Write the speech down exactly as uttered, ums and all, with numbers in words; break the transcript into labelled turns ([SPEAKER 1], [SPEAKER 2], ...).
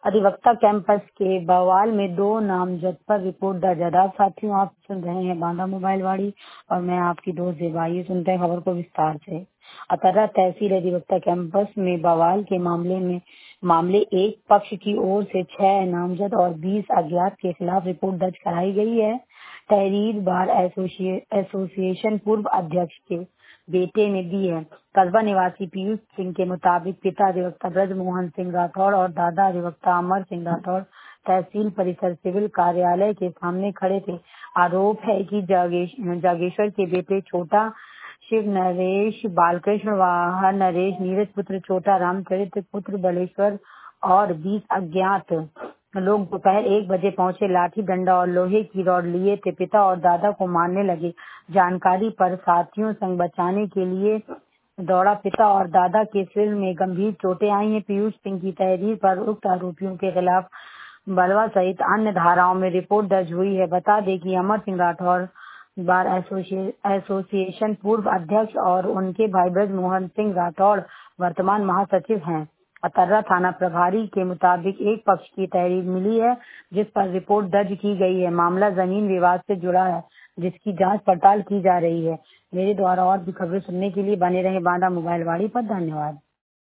[SPEAKER 1] अधिवक्ता कैंपस के बवाल में दो नामजद पर रिपोर्ट दर्ज। आदाब साथियों, आप सुन रहे हैं बांदा मोबाइल वाड़ी और मैं आपकी दोस्त जेबाई। सुनते हैं खबर को विस्तार से। अतर्रा तहसील अधिवक्ता कैंपस में बवाल के मामले में मामले एक पक्ष की ओर से छह नामजद और बीस अज्ञात के खिलाफ रिपोर्ट दर्ज कराई गई है। तहरीर बार एसोसिए, एसोसिएशन पूर्व अध्यक्ष के बेटे ने दी है। कस्बा निवासी पीयूष सिंह के मुताबिक पिता अधिवक्ता ब्रज मोहन सिंह राठौड़ और दादा अधिवक्ता अमर सिंह राठौड़ तहसील परिसर सिविल कार्यालय के सामने खड़े थे। आरोप है कि जागेश, जागेश्वर के बेटे छोटा शिव नरेश बालकृष्ण वाह नरेश नीरज पुत्र छोटा रामचरित्र पुत्र बलेश्वर और बीस अज्ञात लोग दोपहर एक बजे पहुंचे, लाठी डंडा और लोहे की रॉड लिए थे। पिता और दादा को मारने लगे। जानकारी पर साथियों संग बचाने के लिए दौड़ा। पिता और दादा के सिर में गंभीर चोटें आई हैं। पीयूष सिंह की तहरीर पर उक्त आरोपियों के खिलाफ बलवा सहित अन्य धाराओं में रिपोर्ट दर्ज हुई है। बता दें कि अमर सिंह राठौड़ बार एसोसिएशन पूर्व अध्यक्ष और उनके भाई ब्रज मोहन सिंह राठौड़ वर्तमान महासचिव हैं। अतर्रा थाना प्रभारी के मुताबिक एक पक्ष की तहरीर मिली है जिस पर रिपोर्ट दर्ज की गई है। मामला जमीन विवाद से जुड़ा है जिसकी जांच पड़ताल की जा रही है। मेरे द्वारा और भी खबरें सुनने के लिए बने रहे बांदा मोबाइल वाड़ी पर। धन्यवाद।